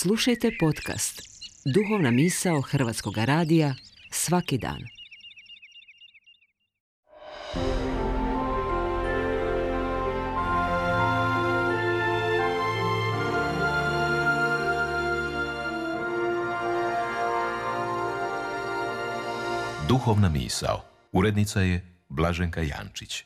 Slušajte podcast Duhovna misao Hrvatskog radija svaki dan. Duhovna misao. Urednica je Blaženka Jančić.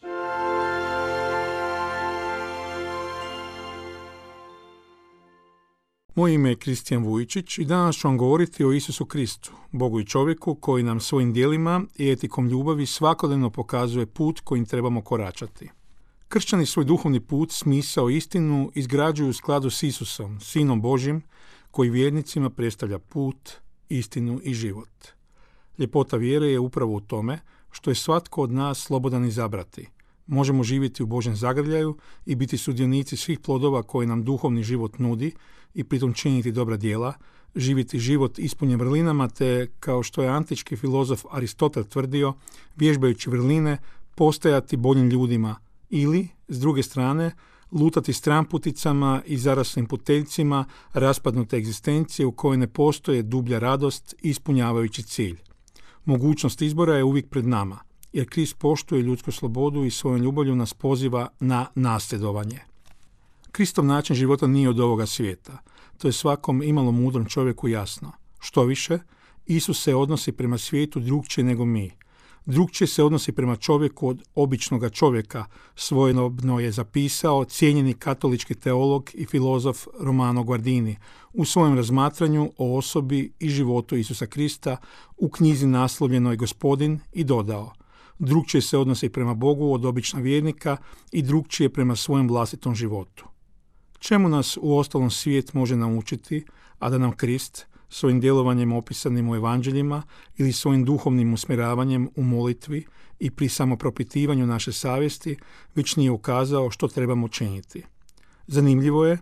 Moje ime je Kristijan Vujčić i danas ću vam govoriti o Isusu Kristu, Bogu i čovjeku koji nam svojim djelima i etikom ljubavi svakodnevno pokazuje put kojim trebamo koračati. Kršćani svoj duhovni put, smisao i istinu izgrađuju u skladu s Isusom, Sinom Božjim, koji vjernicima predstavlja put, istinu i život. Ljepota vjere je upravo u tome što je svatko od nas slobodan izabrati. Možemo živjeti u Božjem zagrljaju i biti sudionici svih plodova koje nam duhovni život nudi i pritom činiti dobra djela, živjeti život ispunjen vrlinama te, kao što je antički filozof Aristotel tvrdio, vježbajući vrline, postajati boljim ljudima ili, s druge strane, lutati stramputicama i zaraslim puteljcima raspadnute egzistencije u kojoj ne postoje dublja radost ispunjavajući cilj. Mogućnost izbora je uvijek pred nama, jer Krist poštuje ljudsku slobodu i svojom ljubavlju nas poziva na nasljedovanje. Kristov način života nije od ovoga svijeta. To je svakom imalo mudrom čovjeku jasno. Što više, Isus se odnosi prema svijetu drukčije nego mi. Drukčije se odnosi prema čovjeku od običnoga čovjeka, svojedobno je zapisao cijenjeni katolički teolog i filozof Romano Guardini u svojem razmatranju o osobi i životu Isusa Krista u knjizi naslovljenoj Gospodin i dodao: drukčije se odnosi prema Bogu od običnog vjernika i drukčije prema svojem vlastitom životu. Čemu nas u ostalom svijet može naučiti, a da nam Krist svojim djelovanjem opisanim u evanđeljima ili svojim duhovnim usmjeravanjem u molitvi i pri samopropitivanju naše savjesti već nije ukazao što trebamo činiti. Zanimljivo je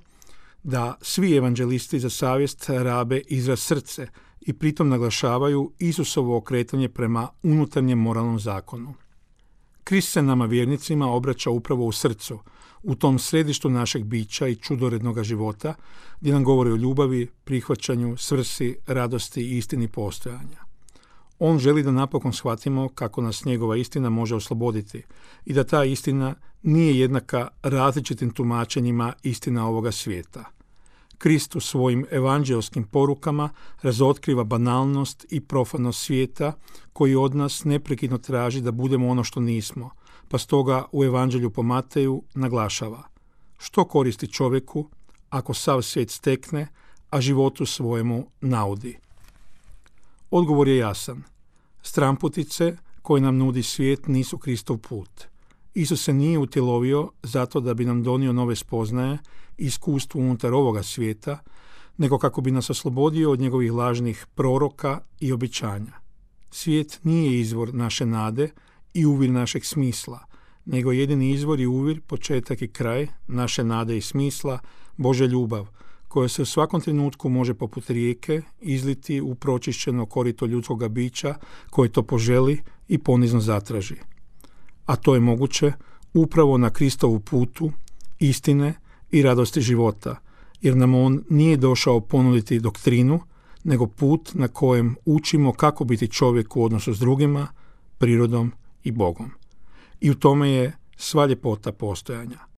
da svi evanđelisti za savjest rabe izraz srce i pritom naglašavaju Isusovo okretanje prema unutarnjem moralnom zakonu. Krist se nama vjernicima obraća upravo u srcu, u tom središtu našeg bića i čudorednoga života, gdje nam govori o ljubavi, prihvaćanju, svrsi, radosti i istini postojanja. On želi da napokon shvatimo kako nas njegova istina može osloboditi i da ta istina nije jednaka različitim tumačenjima istina ovoga svijeta. Krist u svojim evanđelskim porukama razotkriva banalnost i profanost svijeta koji od nas neprekidno traži da budemo ono što nismo, pa stoga u evanđelju po Mateju naglašava: što koristi čovjeku ako sav svijet stekne, a životu svojemu naudi? Odgovor je jasan. Stramputice koje nam nudi svijet nisu Kristov put. Isus se nije utjelovio zato da bi nam donio nove spoznaje i iskustvo unutar ovoga svijeta, nego kako bi nas oslobodio od njegovih lažnih proroka i obećanja. Svijet nije izvor naše nade i uvir našeg smisla, nego jedini izvor i uvir, početak i kraj naše nade i smisla, Božja ljubav, koja se u svakom trenutku može poput rijeke izliti u pročišćeno korito ljudskoga bića koje to poželi i ponizno zatraži. A to je moguće upravo na Kristovu putu istine i radosti života, jer nam on nije došao ponuditi doktrinu, nego put na kojem učimo kako biti čovjek u odnosu s drugima, prirodom i Bogom. I u tome je sva ljepota postojanja.